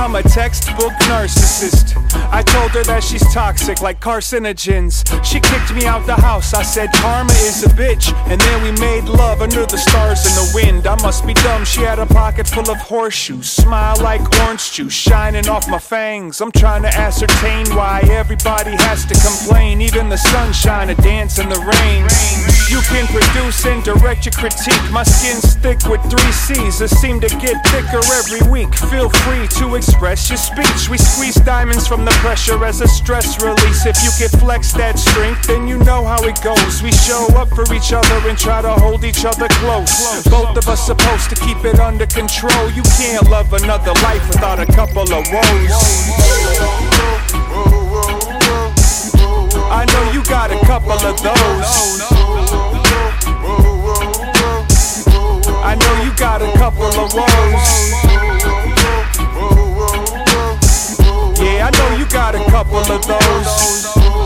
I'm a textbook narcissist. I told her that she's toxic like carcinogens. She kicked me out the house, I said karma is a bitch. And then we made love under the stars and the wind. I must be dumb, she had a pocket full of horseshoes. Smile like orange juice shining off my fangs. I'm trying to ascertain why everybody has to complain. Even the sunshine, a dance in the rain. You can produce and direct your critique. My skin's thick with 3 C's that seem to get thicker every week. Feel free to express your speech. We squeeze diamonds from the pressure as a stress release. If you can flex that strength, then you know how it goes. We show up for each other and try to hold each other close. Both of us supposed to keep it under control. You can't love another life without a couple of woes. I know you got a couple of those. I know you got a couple of woes. Yeah, I know you got a couple of those.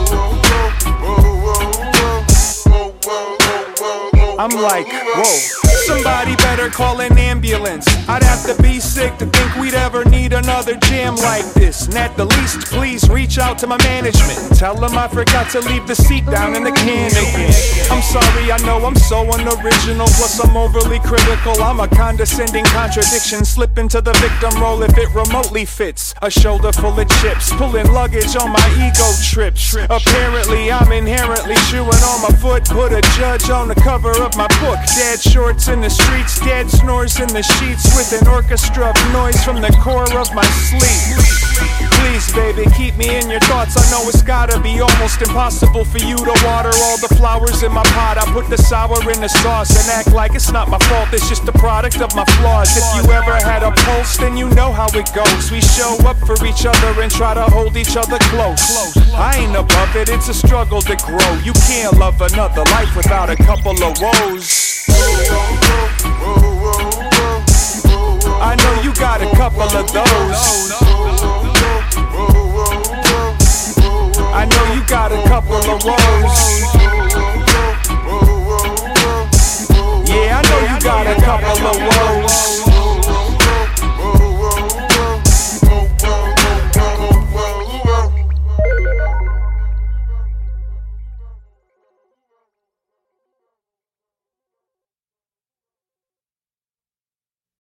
I'm like, whoa. Somebody better call an ambulance. I'd have to be sick to think we'd ever need another jam like this. And at the least, please reach out to my management. Tell them I forgot to leave the seat down in the can again. I'm sorry, I know I'm so unoriginal. Plus I'm overly critical. I'm a condescending contradiction. Slip into the victim role if it remotely fits. A shoulder full of chips, pulling luggage on my ego trips. Apparently I'm inherently chewing on my foot. Put a judge on the cover of my book. Dad shorts in the streets, dad snores in the sheets with an orchestra of noise from the core of my sleep. Please, baby, keep me in your thoughts. I know it's gotta be almost impossible for you to water all the flowers in my pot. I put the sour in the sauce and act like it's not my fault. It's just the product of my flaws. If you ever had a pulse, then you know how it goes. We show up for each other and try to hold each other close. I ain't above it, it's a struggle to grow. You can't love another life without a couple of woes. I know you got a couple of those. I know you got a couple of woes.